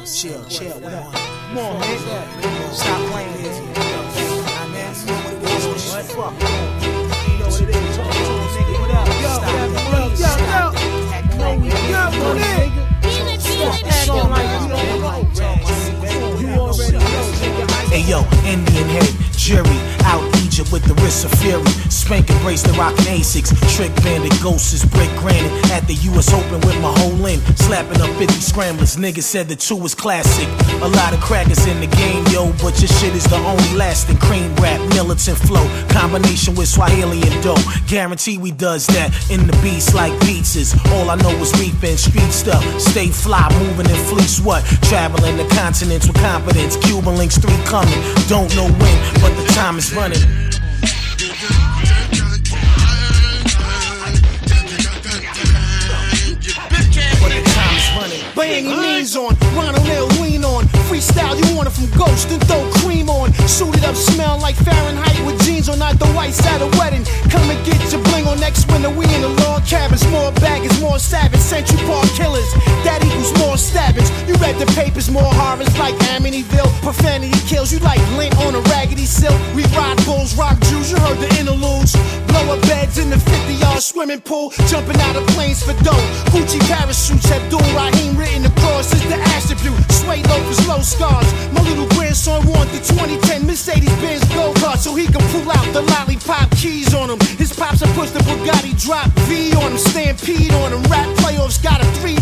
Chill, what up? Come on, man. Stop playing here. What? Fuck. You know what it is. Talk to him, nigga. What up? Stop Hey yo, Indian head, jury, out Egypt with the wrist of fury. Spank and brace the rockin' Asics. Trick bandit, ghosts, break granite. At the US Open with my whole in. Slapping up 50 scramblers. Niggas said the 2 was classic. A lot of crackers in the game, yo, but your shit is the only lasting. Cream rap, militant flow. Combination with Swahili and dough. Guarantee we does that in the beats like pizzas. All I know is beefing, street stuff. Stay fly, moving in fleece what? Traveling the continents with confidence. Cuban links 3 coming. Don't know when, but the time is running. By any means on, Ronald L. lean on. Freestyle, you want it from Ghost, then throw cream on. Suit it up, smell like Fahrenheit with jeans on, not the whites at a wedding. Come and get your bling on next winter. We in the log cabins, more baggage, more savage. Century Park killers, that equals more stabbings. You read the papers, more horrors like Amityville. Profanity kills, you like lint on a raggedy silk. We ride bulls, rock Jews, you heard the interludes. Blow up beds in the 50-yard swimming pool. Jumping out of planes for dough. Gucci parachutes, Abdul Rahim written across is the attribute. Sway loafers, low scars. My little grandson want the 2010 Mercedes-Benz go-kart so he can pull out the lollipop keys on him. His pops have pushed the Bugatti drop V on him. Stampede on him. Rap playoffs got a 3